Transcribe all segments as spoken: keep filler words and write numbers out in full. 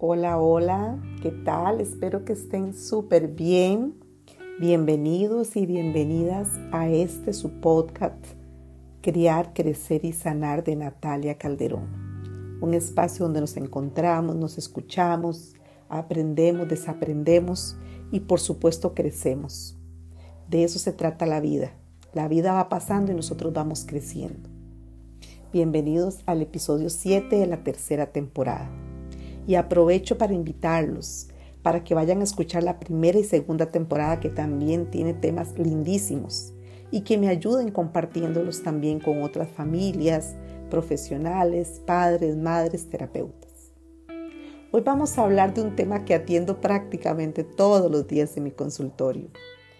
Hola, hola, ¿qué tal? Espero que estén súper bien. Bienvenidos y bienvenidas a este su podcast, Criar, Crecer y Sanar de Natalia Calderón. Un espacio donde nos encontramos, nos escuchamos, aprendemos, desaprendemos y por supuesto crecemos. De eso se trata la vida. La vida va pasando y nosotros vamos creciendo. Bienvenidos al episodio siete de la tercera temporada. Y aprovecho para invitarlos para que vayan a escuchar la primera y segunda temporada, que también tiene temas lindísimos, y que me ayuden compartiéndolos también con otras familias, profesionales, padres, madres, terapeutas. Hoy vamos a hablar de un tema que atiendo prácticamente todos los días en mi consultorio.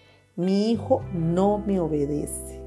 Mi hijo no me obedece.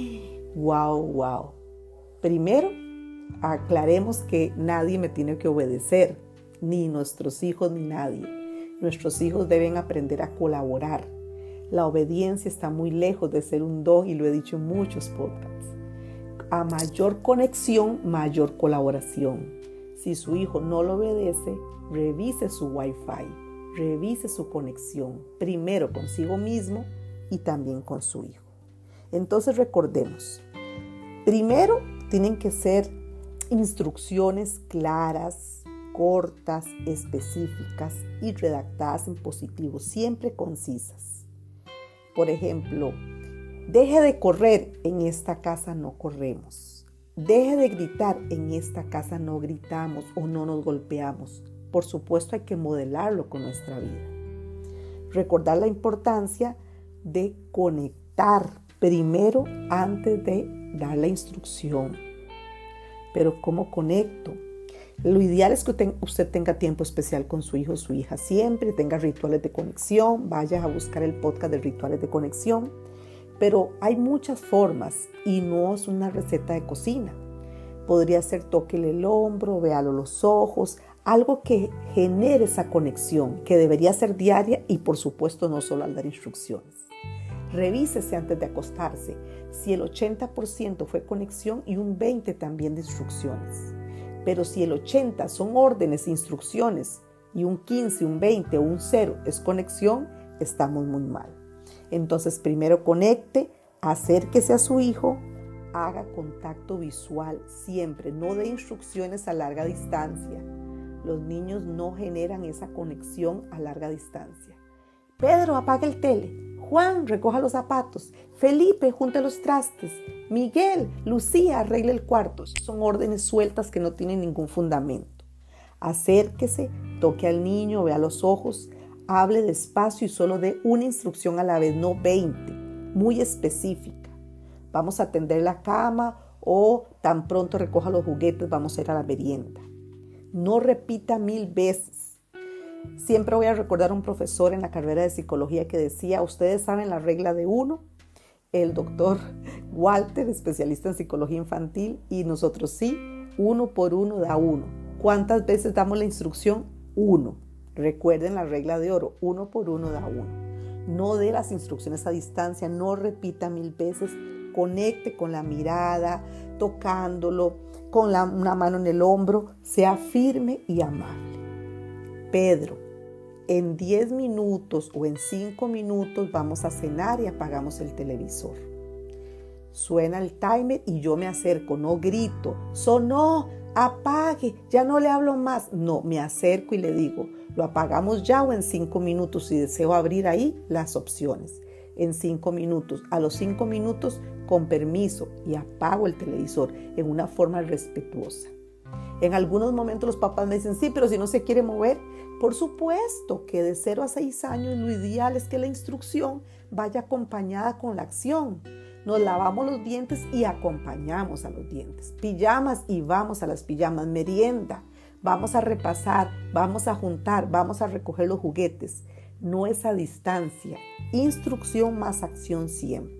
Wow, wow. Primero, aclaremos que nadie me tiene que obedecer, ni nuestros hijos ni nadie. Nuestros hijos deben aprender a colaborar. La obediencia está muy lejos de ser un don y lo he dicho en muchos podcasts. A mayor conexión, mayor colaboración. Si su hijo no lo obedece, revise su Wi-Fi, revise su conexión, primero consigo mismo y también con su hijo. Entonces recordemos, primero tienen que ser instrucciones claras, cortas, específicas y redactadas en positivo, siempre concisas. Por ejemplo, deje de correr, en esta casa no corremos. Deje de gritar, en esta casa no gritamos o no nos golpeamos. Por supuesto hay que modelarlo con nuestra vida. Recordar la importancia de conectar primero antes de dar la instrucción. Pero ¿cómo conecto? Lo ideal es que usted tenga tiempo especial con su hijo o su hija, siempre tenga rituales de conexión, vaya a buscar el podcast de rituales de conexión, pero hay muchas formas y no es una receta de cocina. Podría ser tóquele el hombro, véalo los ojos, algo que genere esa conexión, que debería ser diaria y por supuesto no solo al dar instrucciones. Revísese antes de acostarse si el ochenta por ciento fue conexión y un veinte por ciento también de instrucciones. Pero si el ochenta por ciento son órdenes e instrucciones y un quince, un veinte o un cero es conexión, estamos muy mal. Entonces primero conecte, acérquese a su hijo, haga contacto visual siempre, no dé instrucciones a larga distancia. Los niños no generan esa conexión a larga distancia. Pedro, apaga el tele. Juan, recoja los zapatos. Felipe, junte los trastes. Miguel, Lucía, arregle el cuarto. Son órdenes sueltas que no tienen ningún fundamento. Acérquese, toque al niño, vea los ojos, hable despacio y solo dé una instrucción a la vez, no veinte, muy específica. Vamos a tender la cama o tan pronto recoja los juguetes, vamos a ir a la merienda. No repita mil veces. Siempre voy a recordar a un profesor en la carrera de psicología que decía, ustedes saben la regla de uno, el doctor Walter, especialista en psicología infantil, y nosotros sí, uno por uno da uno. ¿Cuántas veces damos la instrucción? Uno. Recuerden la regla de oro, uno por uno da uno. No dé las instrucciones a distancia, no repita mil veces, conecte con la mirada, tocándolo, con la, una mano en el hombro, sea firme y amable. Pedro, en diez minutos o en cinco minutos vamos a cenar y apagamos el televisor. Suena el timer y yo me acerco, no grito, sonó, apague, ya no le hablo más. No, me acerco y le digo, lo apagamos ya o en cinco minutos, y deseo abrir ahí las opciones. En cinco minutos, a los cinco minutos, con permiso, y apago el televisor en una forma respetuosa. En algunos momentos los papás me dicen, sí, pero si no se quiere mover. Por supuesto que de cero a seis años lo ideal es que la instrucción vaya acompañada con la acción. Nos lavamos los dientes y acompañamos a los dientes. Pijamas y vamos a las pijamas. Merienda, vamos a repasar, vamos a juntar, vamos a recoger los juguetes. No es a distancia. Instrucción más acción siempre.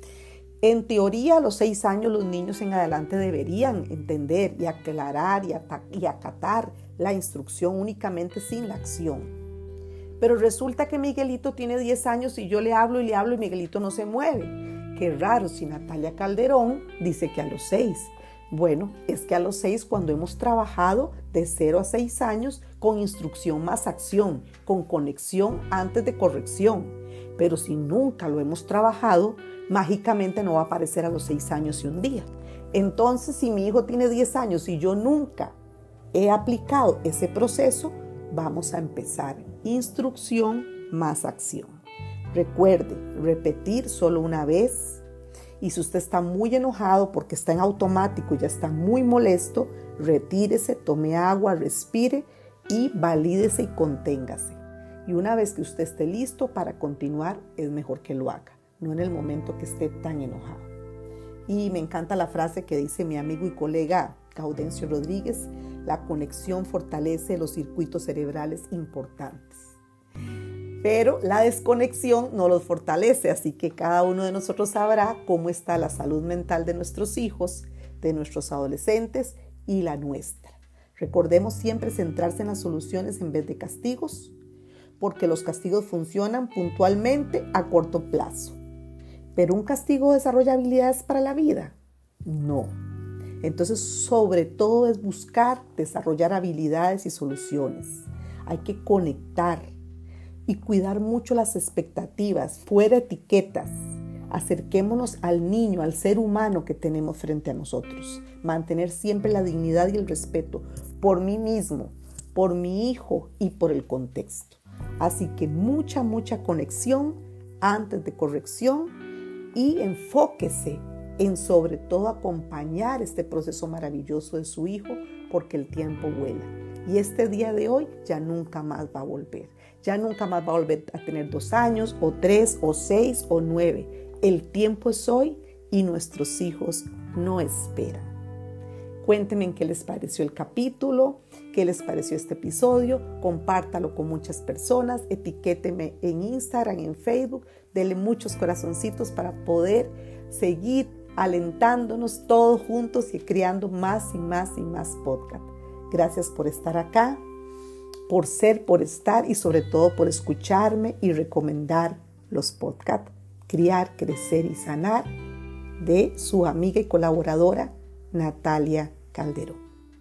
En teoría, a los seis años los niños en adelante deberían entender y aclarar y, at- y acatar la instrucción únicamente sin la acción. Pero resulta que Miguelito tiene diez años y yo le hablo y le hablo y Miguelito no se mueve. Qué raro si Natalia Calderón dice que a los seis. Bueno, es que a los seis, cuando hemos trabajado de cero a seis años con instrucción más acción, con conexión antes de corrección. Pero si nunca lo hemos trabajado, mágicamente no va a aparecer a los seis años y un día. Entonces, si mi hijo tiene diez años y yo nunca he aplicado ese proceso, vamos a empezar instrucción más acción. Recuerde, repetir solo una vez. Y si usted está muy enojado porque está en automático y ya está muy molesto, retírese, tome agua, respire y valídese y conténgase. Y una vez que usted esté listo para continuar, es mejor que lo haga, no en el momento que esté tan enojado. Y me encanta la frase que dice mi amigo y colega Gaudencio Rodríguez: la conexión fortalece los circuitos cerebrales importantes. Pero la desconexión no los fortalece, así que cada uno de nosotros sabrá cómo está la salud mental de nuestros hijos, de nuestros adolescentes y la nuestra. Recordemos siempre centrarse en las soluciones en vez de castigos, porque los castigos funcionan puntualmente a corto plazo. ¿Pero un castigo desarrolla habilidades para la vida? No. Entonces, sobre todo es buscar desarrollar habilidades y soluciones. Hay que conectar y cuidar mucho las expectativas, fuera etiquetas. Acerquémonos al niño, al ser humano que tenemos frente a nosotros. Mantener siempre la dignidad y el respeto por mí mismo, por mi hijo y por el contexto. Así que mucha, mucha conexión antes de corrección y enfóquese en sobre todo acompañar este proceso maravilloso de su hijo, porque el tiempo vuela. Y este día de hoy ya nunca más va a volver. Ya nunca más va a volver a tener dos años, o tres, o seis, o nueve. El tiempo es hoy y nuestros hijos no esperan. Cuéntenme en qué les pareció el capítulo, qué les pareció este episodio. Compártalo con muchas personas. Etiquéteme en Instagram, en Facebook. Denle muchos corazoncitos para poder seguir alentándonos todos juntos y creando más y más y más podcast. Gracias por estar acá, por ser, por estar y sobre todo por escucharme y recomendar los podcasts Criar, Crecer y Sanar de su amiga y colaboradora Natalia Calderón.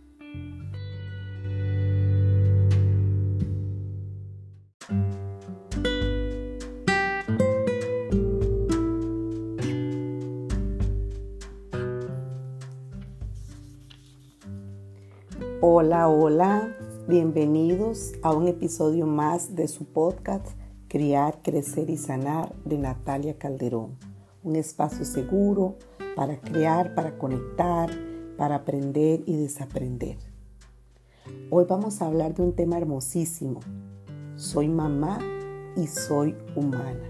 Hola, hola, bienvenidos a un episodio más de su podcast Criar, Crecer y Sanar de Natalia Calderón. Un espacio seguro para crear, para conectar, para aprender y desaprender. Hoy vamos a hablar de un tema hermosísimo. Soy mamá y soy humana.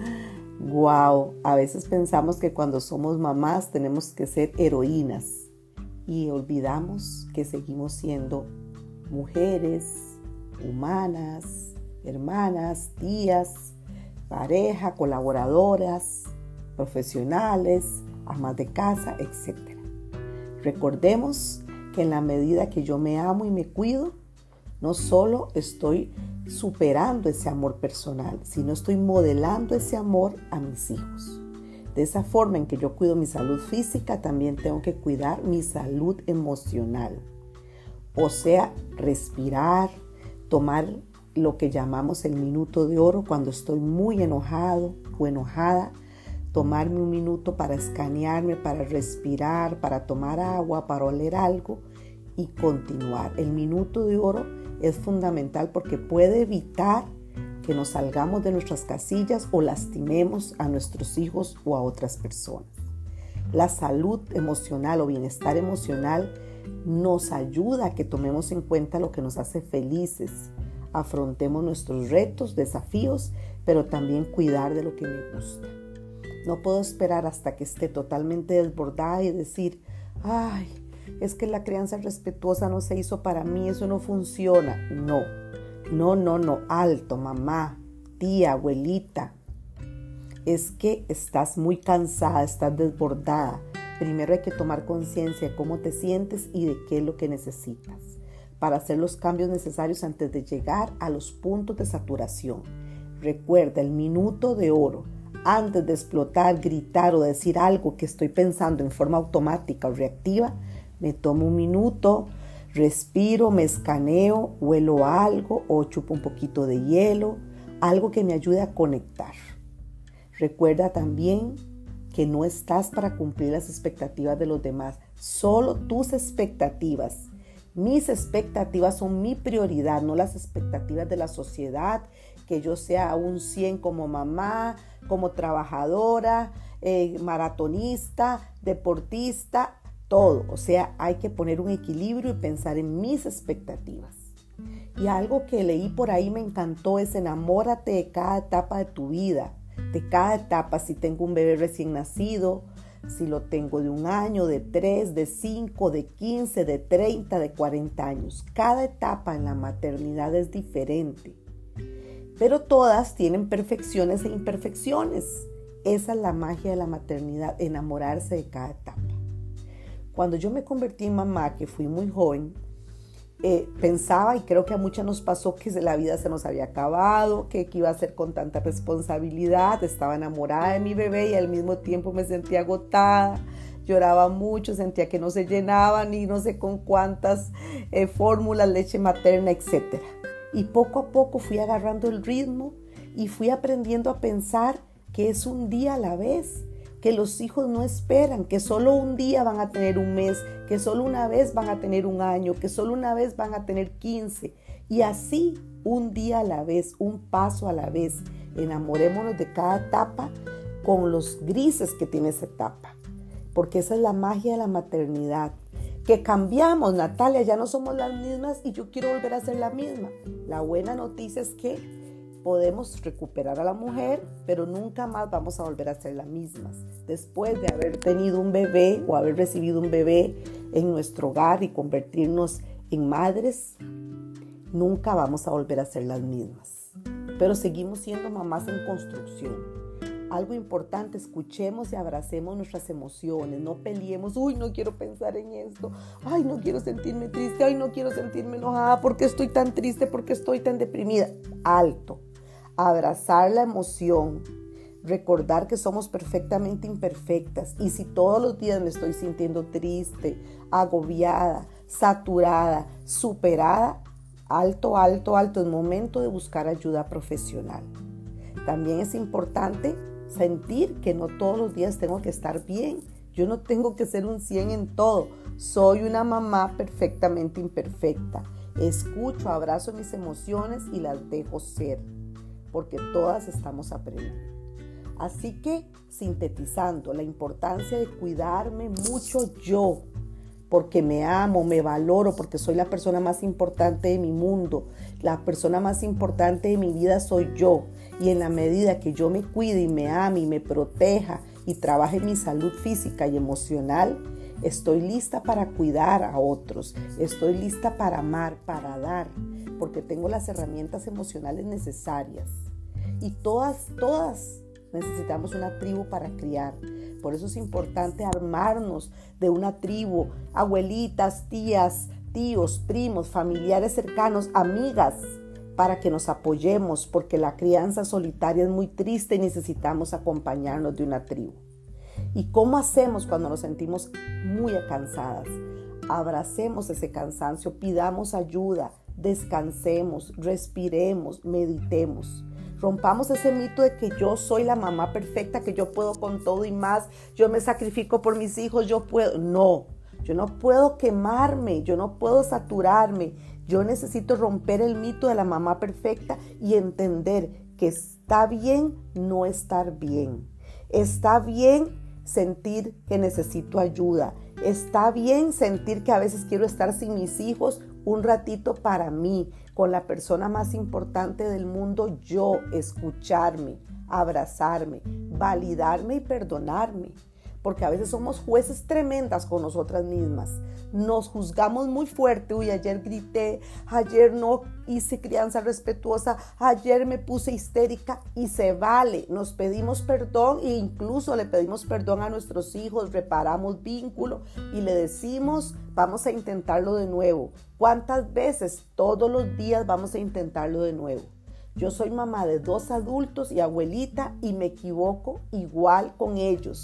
¡Wow! A veces pensamos que cuando somos mamás tenemos que ser heroínas. Y olvidamos que seguimos siendo mujeres, humanas, hermanas, tías, pareja, colaboradoras, profesionales, amas de casa, etcétera. Recordemos que en la medida que yo me amo y me cuido, no solo estoy superando ese amor personal, sino estoy modelando ese amor a mis hijos. De esa forma en que yo cuido mi salud física, también tengo que cuidar mi salud emocional. O sea, respirar, tomar lo que llamamos el minuto de oro cuando estoy muy enojado o enojada. Tomarme un minuto para escanearme, para respirar, para tomar agua, para oler algo y continuar. El minuto de oro es fundamental porque puede evitar que nos salgamos de nuestras casillas o lastimemos a nuestros hijos o a otras personas. La salud emocional o bienestar emocional nos ayuda a que tomemos en cuenta lo que nos hace felices, afrontemos nuestros retos, desafíos, pero también cuidar de lo que me gusta. No puedo esperar hasta que esté totalmente desbordada y decir, ay, es que la crianza respetuosa no se hizo para mí, eso no funciona. No. No, no, no, alto, mamá, tía, abuelita. Es que estás muy cansada, estás desbordada. Primero hay que tomar conciencia de cómo te sientes y de qué es lo que necesitas para hacer los cambios necesarios antes de llegar a los puntos de saturación. Recuerda el minuto de oro. Antes de explotar, gritar o decir algo que estoy pensando en forma automática o reactiva, Me tomo un minuto, respiro, me escaneo, huelo algo o chupo un poquito de hielo, algo que me ayude a conectar. Recuerda también que no estás para cumplir las expectativas de los demás, solo tus expectativas. Mis expectativas son mi prioridad, no las expectativas de la sociedad, que yo sea un cien como mamá, como trabajadora, eh, maratonista, deportista, todo. O sea, hay que poner un equilibrio y pensar en mis expectativas. Y algo que leí por ahí me encantó es enamórate de cada etapa de tu vida, de cada etapa. Si tengo un bebé recién nacido, si lo tengo de un año, de tres, de cinco, de quince, de treinta, de cuarenta años. Cada etapa en la maternidad es diferente, pero todas tienen perfecciones e imperfecciones. Esa es la magia de la maternidad, enamorarse de cada etapa. Cuando yo me convertí en mamá, que fui muy joven, eh, pensaba, y creo que a muchas nos pasó, que la vida se nos había acabado, que qué iba a hacer con tanta responsabilidad. Estaba enamorada de mi bebé y al mismo tiempo me sentía agotada, lloraba mucho, sentía que no se llenaba ni no sé con cuántas eh, fórmulas, leche materna, etcétera. Y poco a poco fui agarrando el ritmo y fui aprendiendo a pensar que es un día a la vez, que los hijos no esperan, que solo un día van a tener un mes, que solo una vez van a tener un año, que solo una vez van a tener quince. Y así, un día a la vez, un paso a la vez. Enamorémonos de cada etapa con los grises que tiene esa etapa, porque esa es la magia de la maternidad. Que cambiamos, Natalia, ya no somos las mismas y yo quiero volver a ser la misma. La buena noticia es que podemos recuperar a la mujer, pero nunca más vamos a volver a ser las mismas. Después de haber tenido un bebé o haber recibido un bebé en nuestro hogar y convertirnos en madres, nunca vamos a volver a ser las mismas. Pero seguimos siendo mamás en construcción. Algo importante, escuchemos y abracemos nuestras emociones, no peleemos, uy, no quiero pensar en esto, ay, no quiero sentirme triste, ay, no quiero sentirme enojada, ¿por qué estoy tan triste? ¿Por qué estoy tan deprimida? Alto. Abrazar la emoción, recordar que somos perfectamente imperfectas y si todos los días me estoy sintiendo triste, agobiada, saturada, superada, alto, alto, alto, es momento de buscar ayuda profesional. También es importante sentir que no todos los días tengo que estar bien, yo no tengo que ser un cien en todo, soy una mamá perfectamente imperfecta, escucho, abrazo mis emociones y las dejo ser, porque todas estamos aprendiendo. Así que, sintetizando, la importancia de cuidarme mucho yo, porque me amo, me valoro, porque soy la persona más importante de mi mundo, la persona más importante de mi vida soy yo, y en la medida que yo me cuide y me ame y me proteja y trabaje mi salud física y emocional, estoy lista para cuidar a otros, estoy lista para amar, para dar, porque tengo las herramientas emocionales necesarias. Y todas, todas necesitamos una tribu para criar. Por eso es importante armarnos de una tribu, abuelitas, tías, tíos, primos, familiares cercanos, amigas, para que nos apoyemos, porque la crianza solitaria es muy triste y necesitamos acompañarnos de una tribu. ¿Y cómo hacemos cuando nos sentimos muy cansadas? Abracemos ese cansancio, pidamos ayuda, descansemos, respiremos, meditemos. Rompamos ese mito de que yo soy la mamá perfecta, que yo puedo con todo y más, yo me sacrifico por mis hijos, yo puedo. No, yo no puedo quemarme, yo no puedo saturarme. Yo necesito romper el mito de la mamá perfecta y entender que está bien no estar bien. Está bien sentir que necesito ayuda. Está bien sentir que a veces quiero estar sin mis hijos un ratito para mí, con la persona más importante del mundo, yo, escucharme, abrazarme, validarme y perdonarme. Porque a veces somos jueces tremendas con nosotras mismas. Nos juzgamos muy fuerte. Uy, ayer grité, ayer no hice crianza respetuosa, ayer me puse histérica y se vale. Nos pedimos perdón e incluso le pedimos perdón a nuestros hijos, reparamos vínculo y le decimos, vamos a intentarlo de nuevo. ¿Cuántas veces? Todos los días vamos a intentarlo de nuevo. Yo soy mamá de dos adultos y abuelita y me equivoco igual con ellos.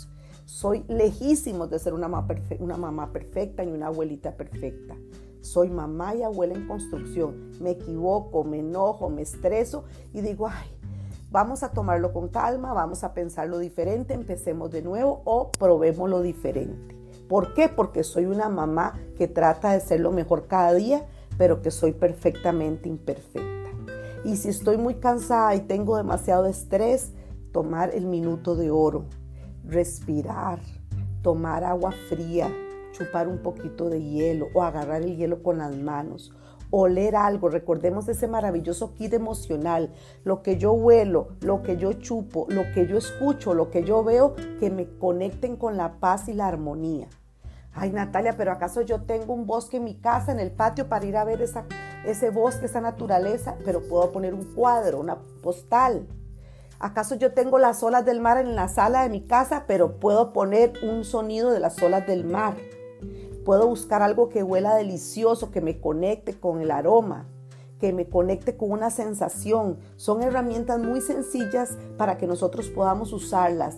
Soy lejísimos de ser una mamá, perfe- una mamá perfecta ni una abuelita perfecta. Soy mamá y abuela en construcción. Me equivoco, me enojo, me estreso y digo, ay, vamos a tomarlo con calma, vamos a pensarlo diferente, empecemos de nuevo o probemos lo diferente. ¿Por qué? Porque soy una mamá que trata de ser lo mejor cada día, pero que soy perfectamente imperfecta. Y si estoy muy cansada y tengo demasiado estrés, tomar el minuto de oro, respirar, tomar agua fría, chupar un poquito de hielo o agarrar el hielo con las manos, oler algo. Recordemos ese maravilloso kit emocional, lo que yo huelo, lo que yo chupo, lo que yo escucho, lo que yo veo, que me conecten con la paz y la armonía. Ay, Natalia, pero ¿acaso yo tengo un bosque en mi casa, en el patio, para ir a ver esa, ese bosque, esa naturaleza? Pero puedo poner un cuadro, una postal. ¿Acaso yo tengo las olas del mar en la sala de mi casa, pero puedo poner un sonido de las olas del mar? Puedo buscar algo que huela delicioso, que me conecte con el aroma, que me conecte con una sensación. Son herramientas muy sencillas para que nosotros podamos usarlas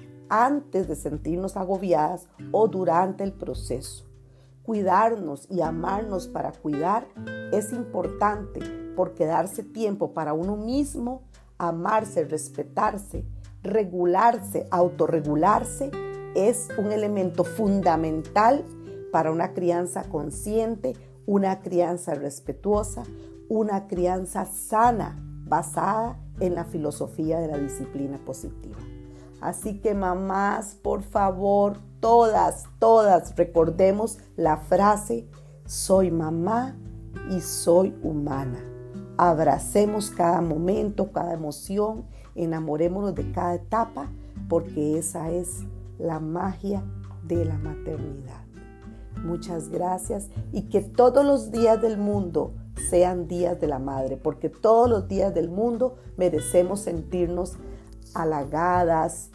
antes de sentirnos agobiadas o durante el proceso. Cuidarnos y amarnos para cuidar es importante, porque darse tiempo para uno mismo, amarse, respetarse, regularse, autorregularse, es un elemento fundamental para una crianza consciente, una crianza respetuosa, una crianza sana, basada en la filosofía de la disciplina positiva. Así que mamás, por favor, todas, todas, recordemos la frase, soy mamá y soy humana. Abracemos cada momento, cada emoción, enamorémonos de cada etapa, porque esa es la magia de la maternidad. Muchas gracias y que todos los días del mundo sean días de la madre, porque todos los días del mundo merecemos sentirnos halagadas,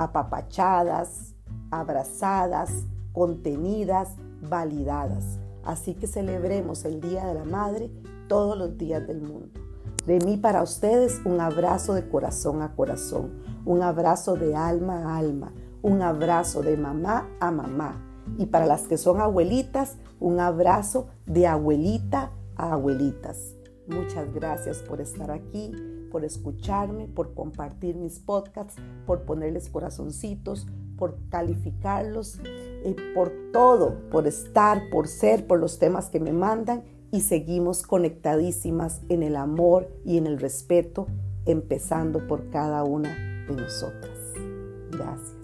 apapachadas, abrazadas, contenidas, validadas. Así que celebremos el Día de la Madre todos los días del mundo. De mí para ustedes, un abrazo de corazón a corazón, un abrazo de alma a alma, un abrazo de mamá a mamá. Y para las que son abuelitas, un abrazo de abuelita a abuelitas. Muchas gracias por estar aquí, por escucharme, por compartir mis podcasts, por ponerles corazoncitos, por calificarlos, eh, por todo, por estar, por ser, por los temas que me mandan, y seguimos conectadísimas en el amor y en el respeto, empezando por cada una de nosotras. Gracias.